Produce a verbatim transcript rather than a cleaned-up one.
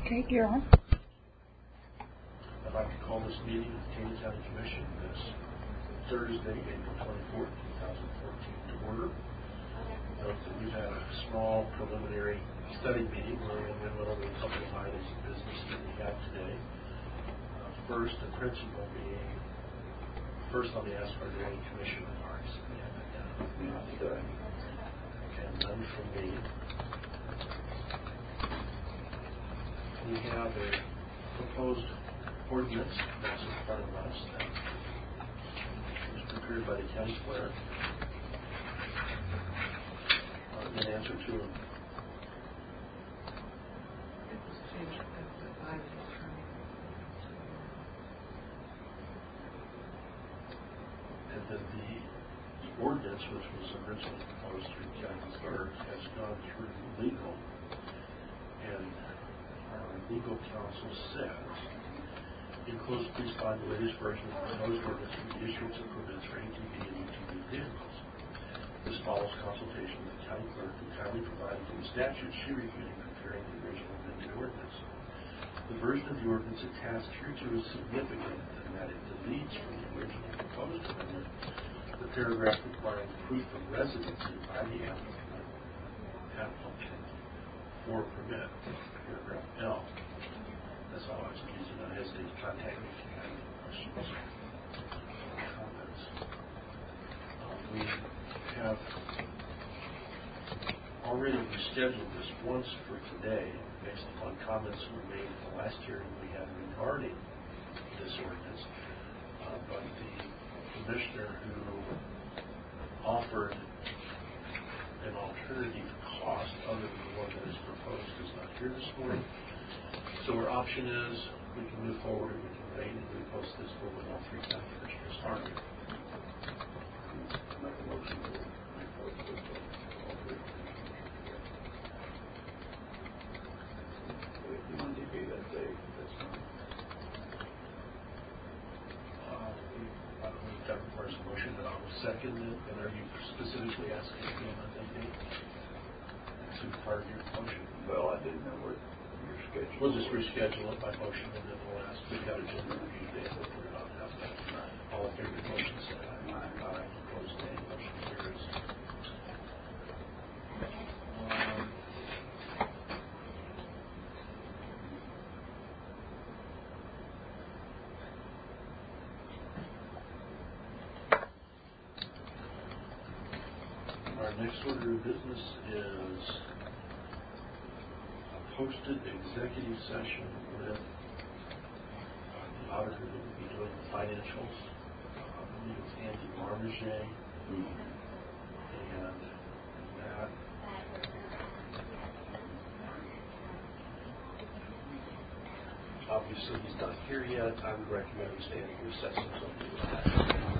Okay, you're on. I'd like to call this meeting of the Caney County Commission this Thursday, April twenty-fourth, two thousand fourteen, to order. Note that we've had a small preliminary study meeting where we went over a couple of items of business that we have today. Uh, first, the principal being, first let me ask, are there any commission remarks? We haven't done. And none from me. We have a proposed ordinance that's in front of us that was prepared by the county clerk uh, in answer to a and then the, the ordinance, which was originally proposed through the county clerk, has gone through legal, and our legal counsel says, in close, please find the latest version of the proposed ordinance for the issuance of permits for A T V and U T V vehicles. This follows consultation with the county clerk, who kindly provided for the statute she reviewed in preparing the original amended ordinance. The version of the ordinance attached hereto is significant in that it deletes from the original proposed amendment the paragraph requiring proof of residency by the applicant, applicant for a permit, paragraph L. That's all I was using. I hesitate to contact me if you have any questions or comments. Um, we have already rescheduled this once for today based upon comments that were made at the last hearing we had regarding this ordinance. Uh, but the commissioner who offered an alternative cost other than the one that is proposed is not here this morning. So our option is we can move forward and we can wait and we post this for when all three county commissioners are here. Make a motion to move forward with all three commissioners. If you want to be that day, that's fine. Uh, we, I don't know if that requires a motion, but I will second it. And are you specifically asking to be on that date? That's part of your motion. Well, I didn't know what. We'll just reschedule it by motion, and then we'll ask. We've got a general review date. We'll figure out how that. All in favor of the motion, say aye. Aye. Opposed, nay. Motion carries. Um, our next order of business is posted executive session with uh, the auditor that will be doing the financials. Uh, I believe it's Andy Marmaget. Mm-hmm. And that obviously he's not here yet. I would recommend we stand in recess until he is back.